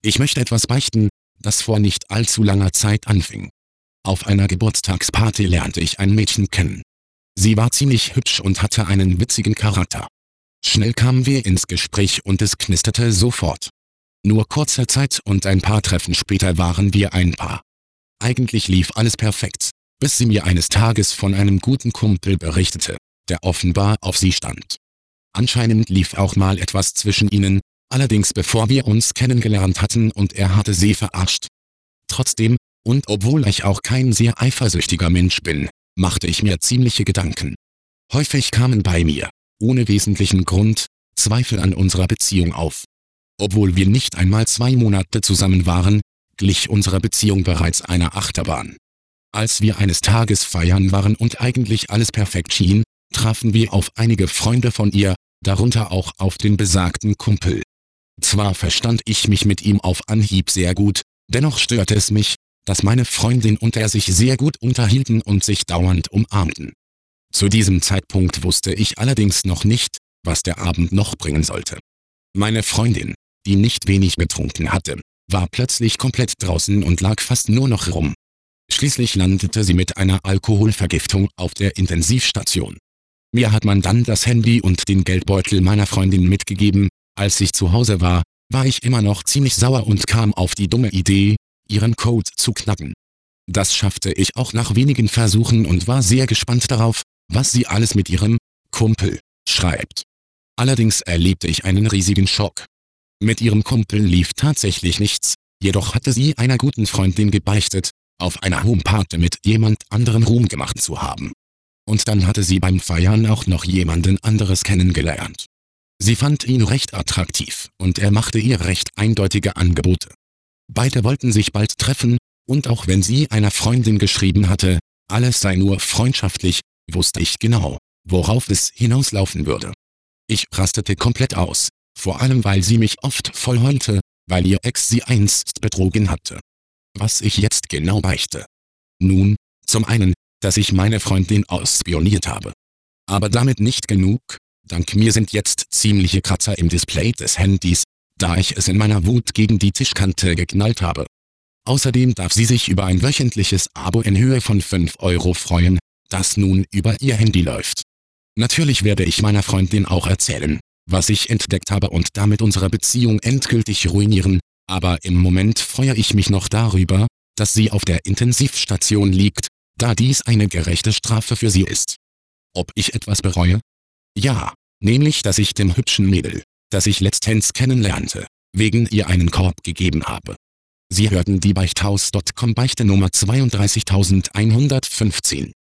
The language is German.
Ich möchte etwas beichten, das vor nicht allzu langer Zeit anfing. Auf einer Geburtstagsparty lernte ich ein Mädchen kennen. Sie war ziemlich hübsch und hatte einen witzigen Charakter. Schnell kamen wir ins Gespräch und es knisterte sofort. Nur kurze Zeit und ein paar Treffen später waren wir ein Paar. Eigentlich lief alles perfekt, bis sie mir eines Tages von einem guten Kumpel berichtete, der offenbar auf sie stand. Anscheinend lief auch mal etwas zwischen ihnen, allerdings bevor wir uns kennengelernt hatten und er hatte sie verarscht. Trotzdem, und obwohl ich auch kein sehr eifersüchtiger Mensch bin, machte ich mir ziemliche Gedanken. Häufig kamen bei mir, ohne wesentlichen Grund, Zweifel an unserer Beziehung auf. Obwohl wir nicht einmal 2 Monate zusammen waren, glich unsere Beziehung bereits einer Achterbahn. Als wir eines Tages feiern waren und eigentlich alles perfekt schien, trafen wir auf einige Freunde von ihr, darunter auch auf den besagten Kumpel. Zwar verstand ich mich mit ihm auf Anhieb sehr gut, dennoch störte es mich, dass meine Freundin und er sich sehr gut unterhielten und sich dauernd umarmten. Zu diesem Zeitpunkt wusste ich allerdings noch nicht, was der Abend noch bringen sollte. Meine Freundin, die nicht wenig getrunken hatte, war plötzlich komplett draußen und lag fast nur noch rum. Schließlich landete sie mit einer Alkoholvergiftung auf der Intensivstation. Mir hat man dann das Handy und den Geldbeutel meiner Freundin mitgegeben. Als ich zu Hause war ich immer noch ziemlich sauer und kam auf die dumme Idee, ihren Code zu knacken. Das schaffte ich auch nach wenigen Versuchen und war sehr gespannt darauf, was sie alles mit ihrem Kumpel schreibt. Allerdings erlebte ich einen riesigen Schock. Mit ihrem Kumpel lief tatsächlich nichts, jedoch hatte sie einer guten Freundin gebeichtet, auf einer Homeparty mit jemand anderen Ruhm gemacht zu haben. Und dann hatte sie beim Feiern auch noch jemanden anderes kennengelernt. Sie fand ihn recht attraktiv und er machte ihr recht eindeutige Angebote. Beide wollten sich bald treffen, und auch wenn sie einer Freundin geschrieben hatte, alles sei nur freundschaftlich, wusste ich genau, worauf es hinauslaufen würde. Ich rastete komplett aus, vor allem weil sie mich oft voll heulte, weil ihr Ex sie einst betrogen hatte. Was ich jetzt genau beichte? Nun, zum einen, dass ich meine Freundin ausspioniert habe. Aber damit nicht genug, dank mir sind jetzt ziemliche Kratzer im Display des Handys, da ich es in meiner Wut gegen die Tischkante geknallt habe. Außerdem darf sie sich über ein wöchentliches Abo in Höhe von 5 € freuen, das nun über ihr Handy läuft. Natürlich werde ich meiner Freundin auch erzählen, was ich entdeckt habe und damit unsere Beziehung endgültig ruinieren, aber im Moment freue ich mich noch darüber, dass sie auf der Intensivstation liegt, da dies eine gerechte Strafe für sie ist. Ob ich etwas bereue? Ja, nämlich dass ich dem hübschen Mädel, das ich letztens kennenlernte, wegen ihr einen Korb gegeben habe. Sie hörten die Beichthaus.com Beichte Nummer 32115.